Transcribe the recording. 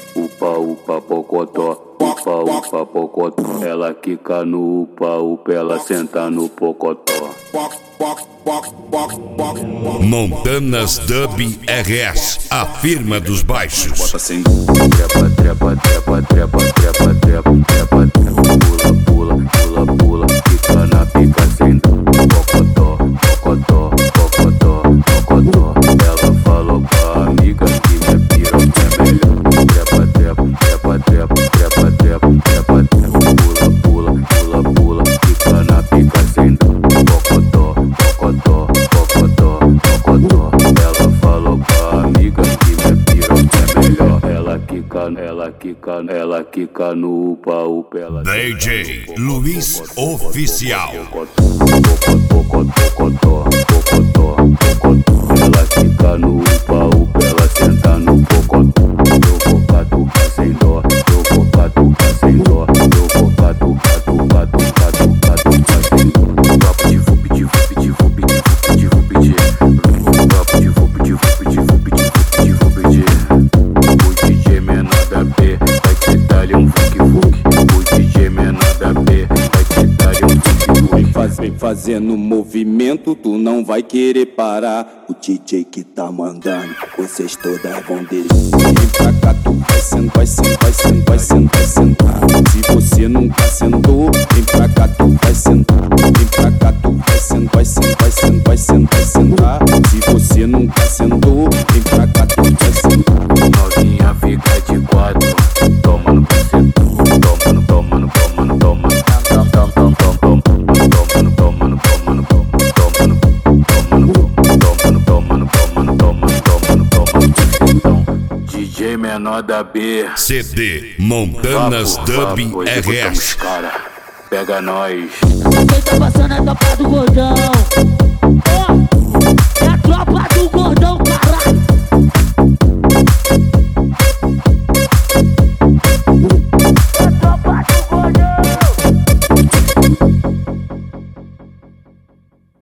Upa, upa, pocotó, upa, upa, pocotó. Ela quica no upa, upa, ela senta no pocotó. Montanas Dub RS, a firma dos baixos. Bota sem trepa, trepa, trepa, trepa, trepa, trepa, trepa, trepa, pula, pula, pula, pula, fica na pica sem pocotó, pocotó, pocotó, pocotó. Ela falou pra amiga que minha piroca é melhor. Trepa, trepa, trepa, trepa, trepa, trepa, trepa, trepa, pula, pula, pula, pula, fica na pica sem pocotó, pocotó, pocotó, pocotó. Ela falou pra amiga que minha piroca é melhor. Ela quica no upa, upa, ela DJ Luiz Oficial. Ela quica no upa, upa, ela senta no pocotó. Eu vou catucar sem dó, eu vou catucar sem dó, eu vou catucar, catucar, catucar, catucar sem dó. Papo de vup, de vup, de vup, de vup, de vup, de papo de vup, de vup, de vup, de vup, de vup, de o DJ menor da B vai te dar um funk funk. O DJ menor da B vai te dar um funk funk. Vem fazendo movimento, tu não vai querer parar. O DJ que tá mandando, vocês todas vão descer. Vem pra cá, tu vai sentar, vai sentar, vai sentar, vai sentar, vai sentar. Se você nunca sentou, vem pra cá, tu vai sentar. Vem pra cá, tu vai sentar, vai sentar, vai sentar, vai sentar, vai sentar. Se você nunca sentou, vem pra cá, tu vai sentar. Novinha fica de quatro, toma no bucetão, toma no, toma no, toma no, toma no, toma no, toma no, toma no, toma no, toma no, toma no, toma no, toma no, toma no, toma no bucetão. DJ menor da B, CD Montanas Dub RS. Cara, pega nós. Quem tá passando é a tropa do gordão. Ó, é a tropa do gordão.